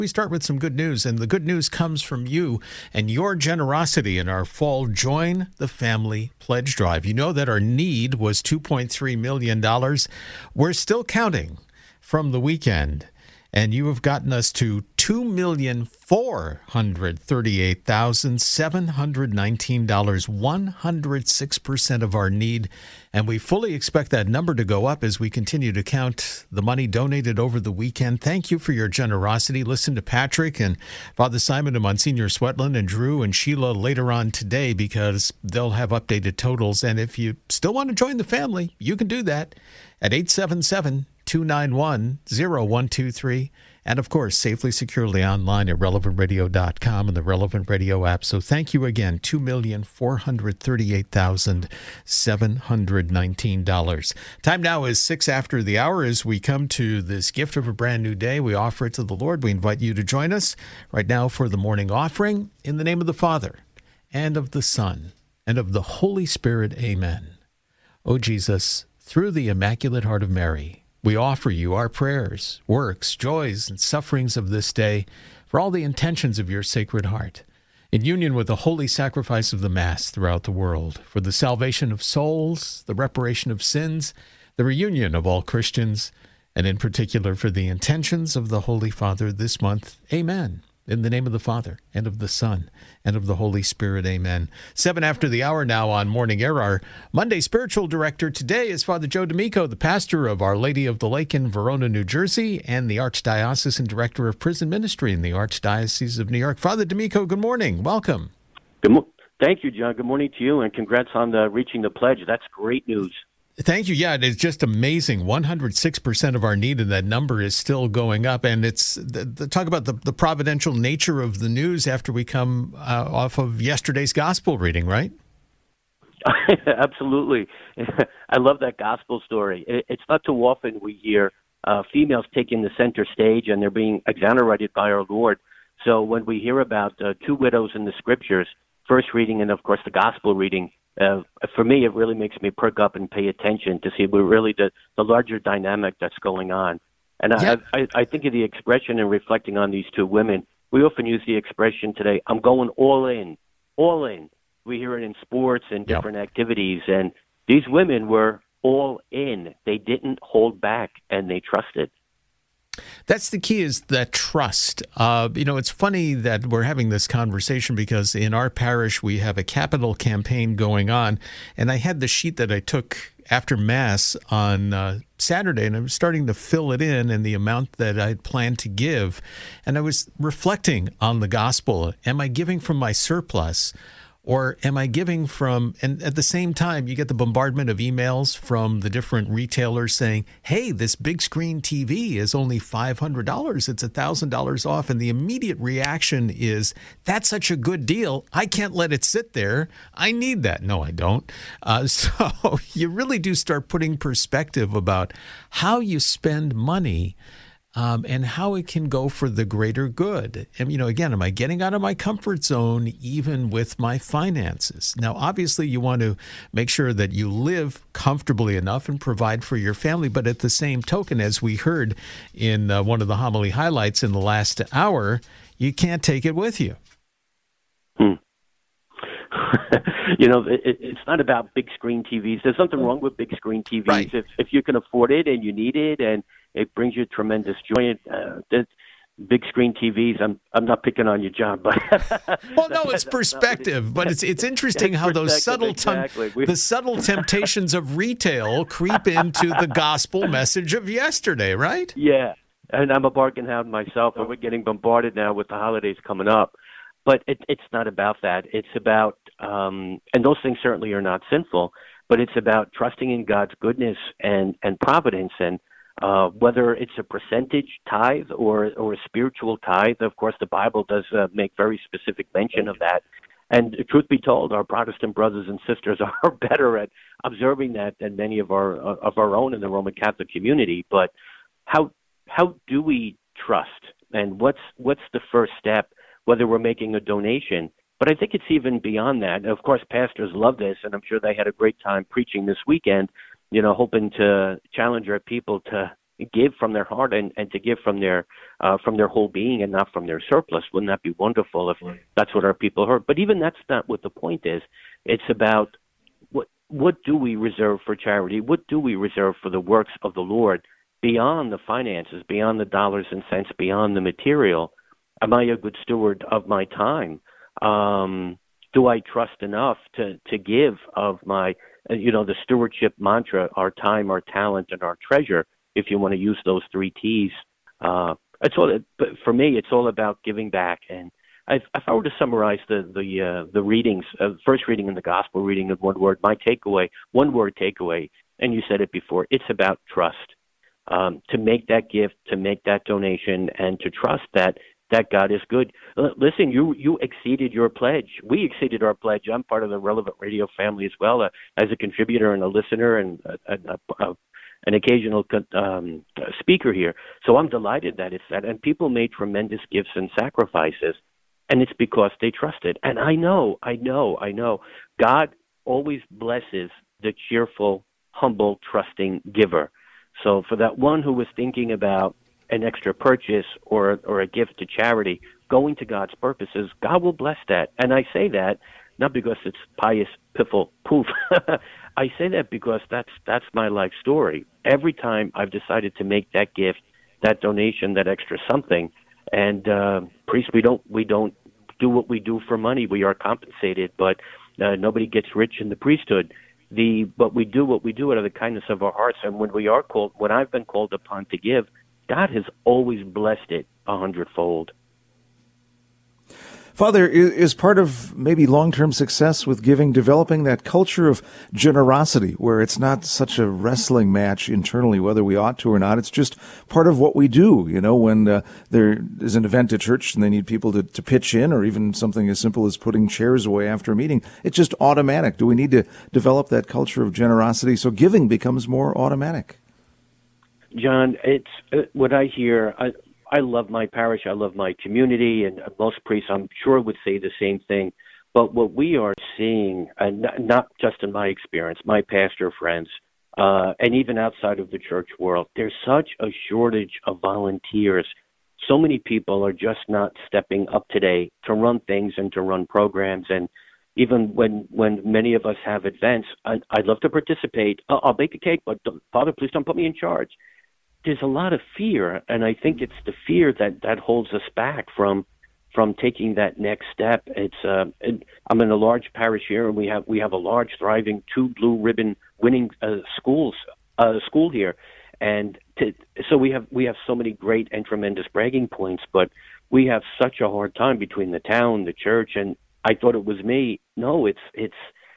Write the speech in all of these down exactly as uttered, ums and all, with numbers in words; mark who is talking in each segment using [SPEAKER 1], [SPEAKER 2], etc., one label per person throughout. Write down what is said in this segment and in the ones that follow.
[SPEAKER 1] we start with some good news, and the good news comes from you and your generosity in our fall Join the Family Pledge Drive. You know that our need was two point three million dollars. We're still counting from the weekend, and you have gotten us to two million four hundred thirty-eight thousand seven hundred nineteen dollars, one hundred six percent of our need. And we fully expect that number to go up as we continue to count the money donated over the weekend. Thank you for your generosity. Listen to Patrick and Father Simon and Monsignor Swetland and Drew and Sheila later on today, because they'll have updated totals. And if you still want to join the family, you can do that at eight seven seven, two nine one, zero one two three. And, of course, safely, securely online at relevant radio dot com and the Relevant Radio app. So thank you again, two million four hundred thirty-eight thousand seven hundred nineteen dollars. Time now is six after the hour as we come to this gift of a brand new day. We offer it to the Lord. We invite you to join us right now for the morning offering. In the name of the Father, and of the Son, and of the Holy Spirit, amen. O Jesus, through the Immaculate Heart of Mary, we offer you our prayers, works, joys, and sufferings of this day for all the intentions of your Sacred Heart, in union with the holy sacrifice of the Mass throughout the world, for the salvation of souls, the reparation of sins, the reunion of all Christians, and in particular for the intentions of the Holy Father this month. Amen. In the name of the Father, and of the Son, and of the Holy Spirit, amen. Seven after the hour now on Morning Air. Our Monday spiritual director today is Father Joe D'Amico, the pastor of Our Lady of the Lake in Verona, New Jersey, and the Archdiocesan Director of Prison Ministry in the Archdiocese of New York. Father D'Amico, good morning. Welcome.
[SPEAKER 2] Good mo- Thank you, John. Good morning to you, and congrats on the reaching the pledge. That's great news.
[SPEAKER 1] Thank you. Yeah, it's just amazing. one hundred six percent of our need, and that number is still going up. And it's the, the, talk about the, the providential nature of the news after we come uh, off of yesterday's gospel reading, right?
[SPEAKER 2] Absolutely. I love that gospel story. It, it's not too often we hear uh, females taking the center stage and they're being exonerated by our Lord. So when we hear about uh, two widows in the scriptures, first reading and, of course, the gospel reading, Uh, for me, it really makes me perk up and pay attention to see we're really the, the larger dynamic that's going on. And
[SPEAKER 1] yeah.
[SPEAKER 2] I, I, I think of the expression and reflecting on these two women. We often use the expression today, I'm going all in, all in. We hear it in sports and different yep. activities. And these women were all in. They didn't hold back, and they trusted.
[SPEAKER 1] That's the key, is that trust. Uh, you know, it's funny that we're having this conversation because in our parish we have a capital campaign going on, and I had the sheet that I took after Mass on uh, Saturday, and I was starting to fill it in and the amount that I had planned to give, and I was reflecting on the gospel. Am I giving from my surplus? Or am I giving from, and at the same time, you get the bombardment of emails from the different retailers saying, hey, this big screen T V is only five hundred dollars. It's one thousand dollars off. And the immediate reaction is, that's such a good deal. I can't let it sit there. I need that. No, I don't. Uh, so you really do start putting perspective about how you spend money. Um, and how it can go for the greater good. And, you know, again, am I getting out of my comfort zone even with my finances? Now, obviously, you want to make sure that you live comfortably enough and provide for your family. But at the same token, as we heard in uh, one of the homily highlights in the last hour, you can't take it with you.
[SPEAKER 2] Hmm. You know, it, it's not about big screen T Vs. There's something wrong with big screen T Vs.
[SPEAKER 1] Right.
[SPEAKER 2] If if you can afford it and you need it and it brings you tremendous joy. Uh, that big screen T Vs. I'm I'm not picking on you, John, but
[SPEAKER 1] well, no, it's perspective. But it's it's interesting how those subtle
[SPEAKER 2] exactly.
[SPEAKER 1] tem- the subtle temptations of retail creep into the gospel message of yesterday, right?
[SPEAKER 2] Yeah, and I'm a bargain hound myself, and we're getting bombarded now with the holidays coming up. But it, it's not about that. It's about, um, and those things certainly are not sinful, but it's about trusting in God's goodness and, and providence. And uh, whether it's a percentage tithe or, or a spiritual tithe, of course, the Bible does uh, make very specific mention of that. And truth be told, our Protestant brothers and sisters are better at observing that than many of our uh, of our own in the Roman Catholic community. But how how do we trust? And what's what's the first step? Whether we're making a donation. But I think it's even beyond that. Of course, pastors love this, and I'm sure they had a great time preaching this weekend, you know, hoping to challenge our people to, give from their heart and, and to give from their uh, from their whole being and not from their surplus. Wouldn't that be wonderful if that's what our people heard? But even that's not what the point is. It's about what what do we reserve for charity? What do we reserve for the works of the Lord beyond the finances, beyond the dollars and cents, beyond the material? Am I a good steward of my time? Um, do I trust enough to, to give of my, you know, the stewardship mantra, our time, our talent, and our treasure, if you want to use those three T's? Uh, it's all, but for me, it's all about giving back. And if, if I were to summarize the the uh, the readings, uh, first reading in the gospel reading in one word, my takeaway, one word takeaway, and you said it before, it's about trust. Um, to make that gift, to make that donation, and to trust that that God is good. Listen, you you exceeded your pledge. We exceeded our pledge. I'm part of the Relevant Radio family as well, uh, as a contributor and a listener and a, a, a, an occasional um, speaker here. So I'm delighted that it's that. And people made tremendous gifts and sacrifices, and it's because they trusted. And I know, I know, I know, God always blesses the cheerful, humble, trusting giver. So for that one who was thinking about an extra purchase or or a gift to charity, going to God's purposes, God will bless that. And I say that not because it's pious, piffle, poof. I say that because that's that's my life story. Every time I've decided to make that gift, that donation, that extra something, and uh, priests, we don't we don't do what we do for money. We are compensated, but uh, nobody gets rich in the priesthood. The but we do what we do out of the kindness of our hearts. And when we are called, when I've been called upon to give, God has always blessed it a hundredfold.
[SPEAKER 3] Father, is part of maybe long-term success with giving developing that culture of generosity where it's not such a wrestling match internally whether we ought to or not. It's just part of what we do. You know, when uh, there is an event at church and they need people to, to pitch in, or even something as simple as putting chairs away after a meeting, it's just automatic. Do we need to develop that culture of generosity so giving becomes more automatic?
[SPEAKER 2] John, it's uh, what I hear. I, I love my parish. I love my community, and most priests, I'm sure, would say the same thing. But what we are seeing, and not, not just in my experience, my pastor friends, uh, and even outside of the church world, there's such a shortage of volunteers. So many people are just not stepping up today to run things and to run programs. And even when when many of us have events, I, I'd love to participate. I'll, I'll bake a cake, but Father, please don't put me in charge. There's a lot of fear, and I think it's the fear that, that holds us back from from taking that next step. It's uh, it, I'm in a large parish here, and we have we have a large, thriving, two blue ribbon winning uh, schools uh, school here, and to, so we have we have so many great and tremendous bragging points, but we have such a hard time between the town, the church, and I thought it was me. No, it's it's.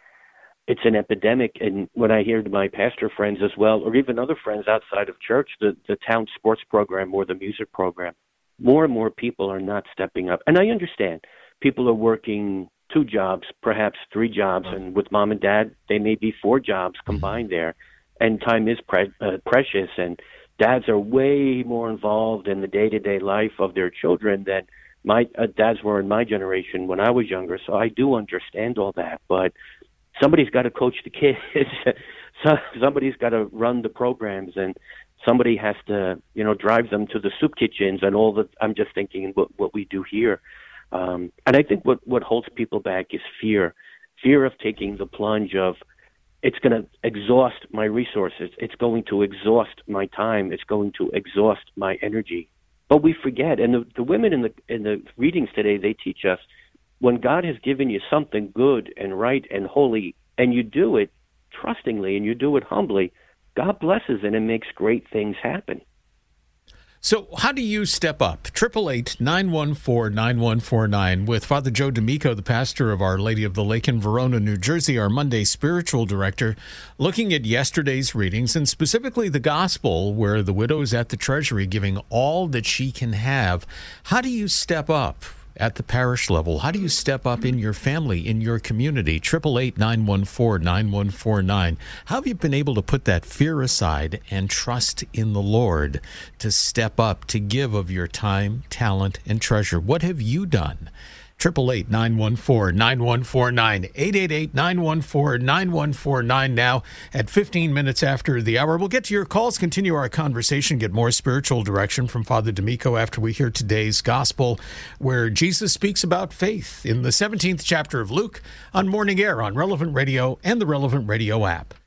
[SPEAKER 2] It's an epidemic, and when I hear my pastor friends as well, or even other friends outside of church, the, the town sports program or the music program, more and more people are not stepping up. And I understand people are working two jobs, perhaps three jobs, and with mom and dad, they may be four jobs combined there. And time is pre- uh, precious, and dads are way more involved in the day-to-day life of their children than my uh, dads were in my generation when I was younger. So I do understand all that, but somebody's got to coach the kids. so, somebody's got to run the programs, and somebody has to, you know, drive them to the soup kitchens and all the. I'm just thinking what what we do here, um, and I think what what holds people back is fear, fear of taking the plunge of. It's going to exhaust my resources. It's going to exhaust my time. It's going to exhaust my energy. But we forget, and the, the women in the in the readings today, they teach us. When God has given you something good and right and holy, and you do it trustingly and you do it humbly, God blesses it and makes great things happen.
[SPEAKER 1] So how do you step up? eight eight eight, nine one four, nine one four nine with Father Joe D'Amico, the pastor of Our Lady of the Lake in Verona, New Jersey, our Monday spiritual director, looking at yesterday's readings and specifically the gospel where the widow is at the treasury giving all that she can have. How do you step up at the parish level? How do you step up in your family, in your community? eight eight eight, nine one four, nine one four nine. How have you been able to put that fear aside and trust in the Lord to step up, to give of your time, talent, and treasure? What have you done? eight eight eight, nine one four, nine one four nine. eight eight eight, nine one four, nine one four nine now at fifteen minutes after the hour. We'll get to your calls, continue our conversation, get more spiritual direction from Father D'Amico after we hear today's gospel, where Jesus speaks about faith in the seventeenth chapter of Luke on Morning Air on Relevant Radio and the Relevant Radio app.